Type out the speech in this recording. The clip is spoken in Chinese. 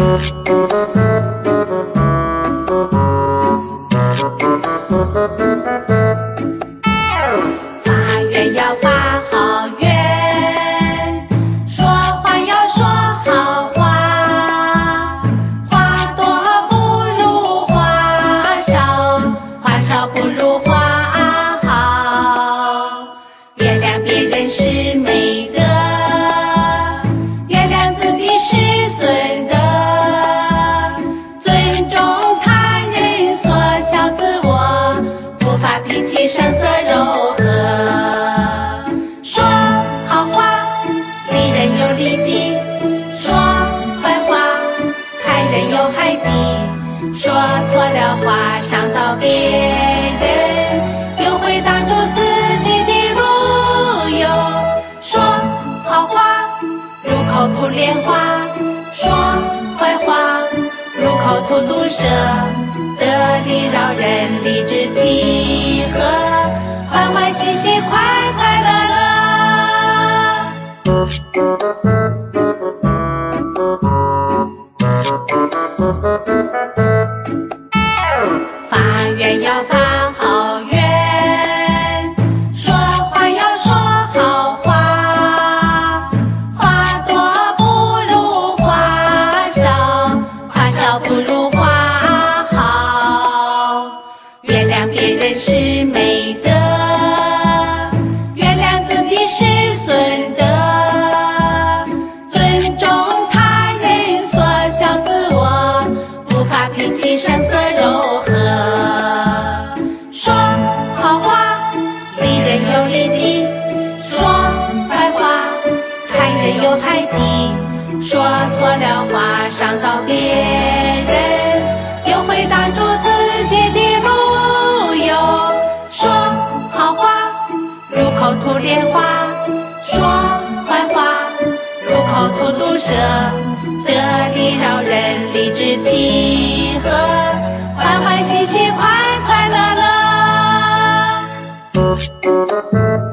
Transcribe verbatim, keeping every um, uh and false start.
发愿要发好愿，说话要说好话，话多不如话少，话少不如话好。原谅别人是美德，原谅自己是损德，尊重他人所小自我，不发脾气声色柔和。说好话，利人有利己；说坏话，害人有害己。说错了话，伤到别人，又会挡住自己的路哟。说好话，入口吐莲花；说坏话，入口吐毒蛇。得理饶人，理直气和，欢欢喜喜，快快乐乐。发愿要发好愿，说话要说好话，话多不如话少，话少不如话好。原谅别人是美德，原谅自己是损德，尊重他人所小自我，不发脾气声色柔和。说好话，利人有利己；说坏话，害人有害己。说错了话，伤到别人，又会挡住自己的路哟。说好话，入口吐莲花；说坏话，入口吐毒蛇。得理饶人，理直气和，欢欢喜喜，快快乐乐。